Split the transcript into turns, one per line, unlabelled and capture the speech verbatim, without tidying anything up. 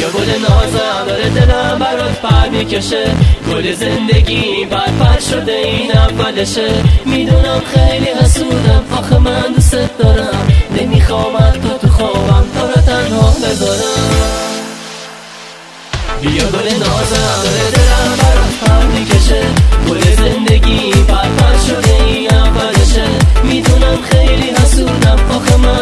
بیا گل نازم داره دلم برات پر میکشه، گل زندگی پر پر شده این اولشه. میدونم خیلی حسودم، آخه من دوست دارم، نمیخوام تو تو خوابم تو رو تنها بذارم. بیا گل نازم داره دلم برات پر میکشه، گل زندگی پر پر شده این اولشه. میدونم خیلی حسودم، آخه من